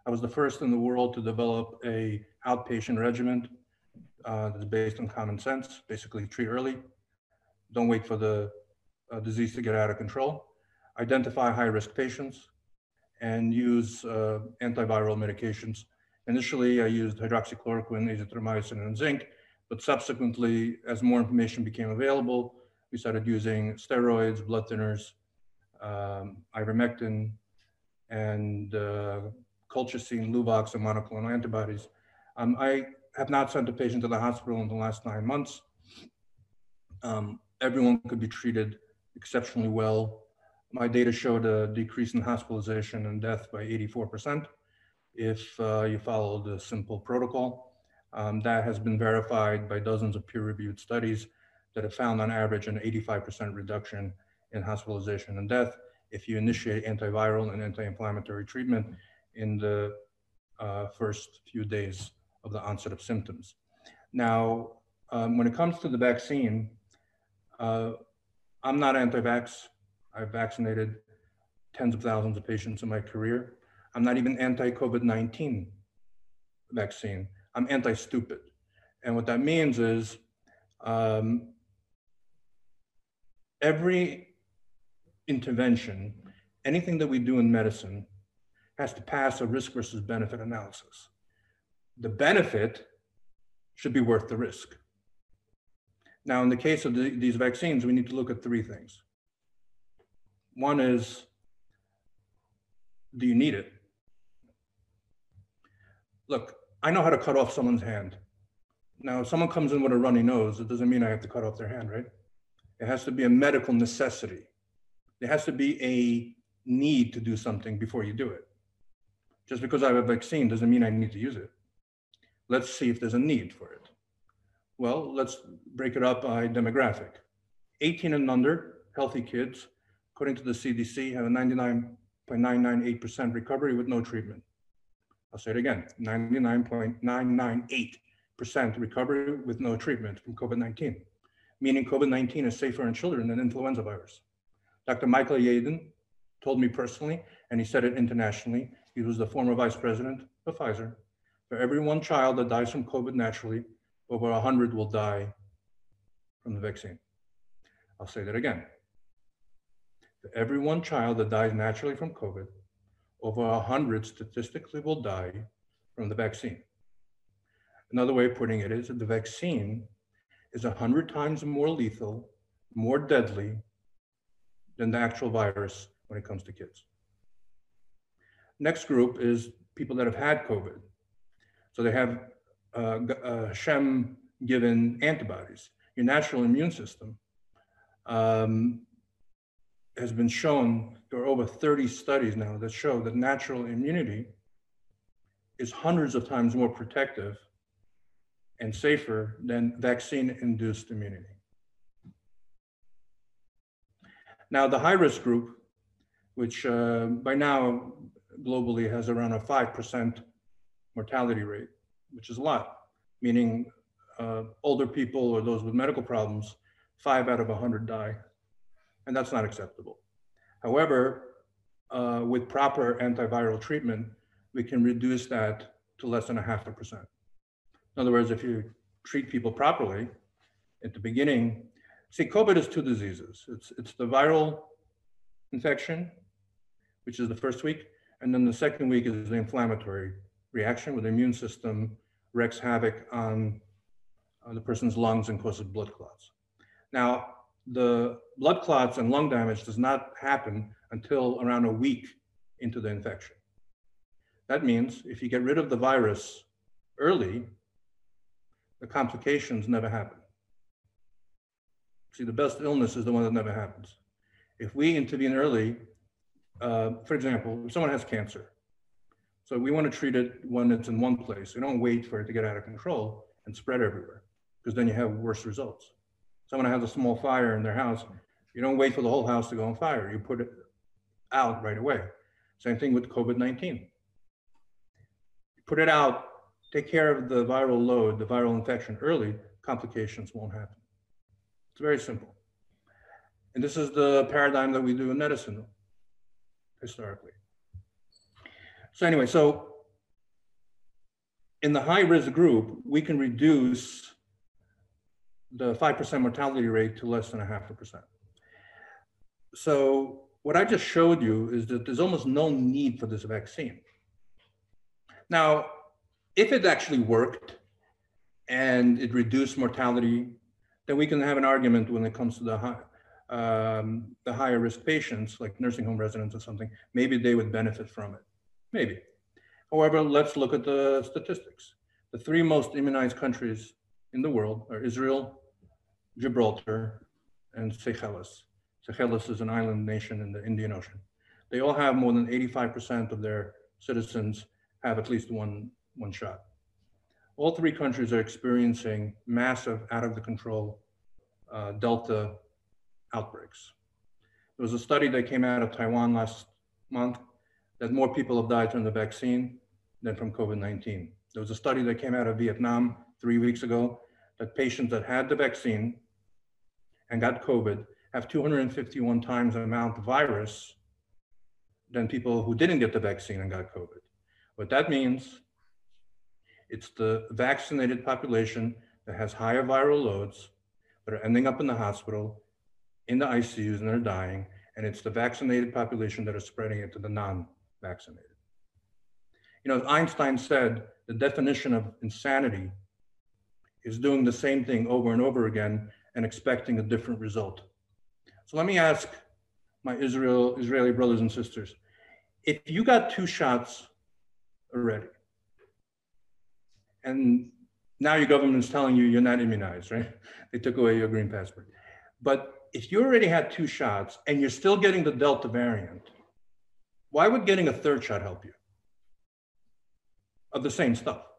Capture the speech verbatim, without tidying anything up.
I was the first in the world to develop a outpatient regimen uh, that's based on common sense. Basically, treat early. Don't wait for the uh, disease to get out of control. Identify high-risk patients and use uh, antiviral medications. Initially, I used hydroxychloroquine, azithromycin, and zinc, but subsequently, as more information became available, we started using steroids, blood thinners, um, ivermectin, and uh, colchicine, Luvox, and monoclonal antibodies. Um, I have not sent a patient to the hospital in the last nine months. Um, everyone could be treated exceptionally well. My data showed a decrease in hospitalization and death by eighty-four percent if uh, you follow the simple protocol. Um, that has been verified by dozens of peer-reviewed studies that have found on average an eighty-five percent reduction in hospitalization and death if you initiate antiviral and anti-inflammatory treatment in the uh, first few days of the onset of symptoms. Now, um, when it comes to the vaccine, uh, I'm not anti-vax. I've vaccinated tens of thousands of patients in my career. I'm not even anti-COVID nineteen vaccine. I'm anti-stupid. And what that means is um, every intervention, anything that we do in medicine has to pass a risk versus benefit analysis. The benefit should be worth the risk. Now, in the case of the, these vaccines, we need to look at three things. One is, do you need it? Look, I know how to cut off someone's hand. Now, if someone comes in with a runny nose, it doesn't mean I have to cut off their hand, right? It has to be a medical necessity. There has to be a need to do something before you do it. Just because I have a vaccine doesn't mean I need to use it. Let's see if there's a need for it. Well, let's break it up by demographic. eighteen and under, healthy kids, according to the C D C, have a ninety-nine point nine nine eight percent recovery with no treatment. I'll say it again, ninety-nine point nine nine eight percent recovery with no treatment from COVID nineteen, meaning COVID nineteen is safer in children than influenza virus. Doctor Michael Yaden told me personally, and he said it internationally, he was the former vice president of Pfizer, for every one child that dies from COVID naturally, over one hundred will die from the vaccine. I'll say that again. For every one child that dies naturally from COVID, over one hundred statistically will die from the vaccine. Another way of putting it is that the vaccine is one hundred times more lethal, more deadly than the actual virus when it comes to kids. Next group is people that have had COVID. So they have uh, uh, Hashem-given antibodies. Your natural immune system um, has been shown, there are over thirty studies now that show that natural immunity is hundreds of times more protective and safer than vaccine-induced immunity. Now, the high-risk group, which uh, by now globally has around a five percent mortality rate, which is a lot, meaning uh, older people or those with medical problems, five out of one hundred die, and that's not acceptable. However, uh, with proper antiviral treatment, we can reduce that to less than a half a percent. In other words, if you treat people properly at the beginning, see, COVID is two diseases. It's, it's the viral infection, which is the first week, and then the second week is the inflammatory reaction where the immune system wreaks havoc on, on the person's lungs and causes blood clots. Now, the blood clots and lung damage does not happen until around a week into the infection. That means if you get rid of the virus early, the complications never happen. See, the best illness is the one that never happens. If we intervene early, uh, for example, if someone has cancer, so we want to treat it when it's in one place. We don't wait for it to get out of control and spread everywhere, because then you have worse results. Someone has a small fire in their house, you don't wait for the whole house to go on fire. You put it out right away. Same thing with COVID nineteen. Put it out, take care of the viral load, the viral infection early, complications won't happen. It's very simple. And this is the paradigm that we do in medicine historically. So anyway, so in the high risk group, we can reduce the five percent mortality rate to less than a half a percent. So what I just showed you is that there's almost no need for this vaccine. Now, if it actually worked and it reduced mortality, then we can have an argument when it comes to the high, um, the higher risk patients, like nursing home residents or something. Maybe they would benefit from it, maybe. However, let's look at the statistics. The three most immunized countries in the world are Israel, Gibraltar, and Seychelles. Seychelles is an island nation in the Indian Ocean. They all have more than eighty-five percent of their citizens have at least one, one shot. All three countries are experiencing massive, out of the control uh, Delta outbreaks. There was a study that came out of Taiwan last month that more people have died from the vaccine than from COVID nineteen. There was a study that came out of Vietnam three weeks ago that patients that had the vaccine and got COVID have two hundred fifty-one times the amount of virus than people who didn't get the vaccine and got COVID. What that means, it's the vaccinated population that has higher viral loads that are ending up in the hospital, in the I C Us, and they're dying, and it's the vaccinated population that is spreading it to the non-vaccinated. You know, Einstein said the definition of insanity is doing the same thing over and over again and expecting a different result. So let me ask my Israel, Israeli brothers and sisters, if you got two shots already, and now your government is telling you you're not immunized, right? They took away your green passport. But if you already had two shots and you're still getting the Delta variant, why would getting a third shot help you? Of the same stuff.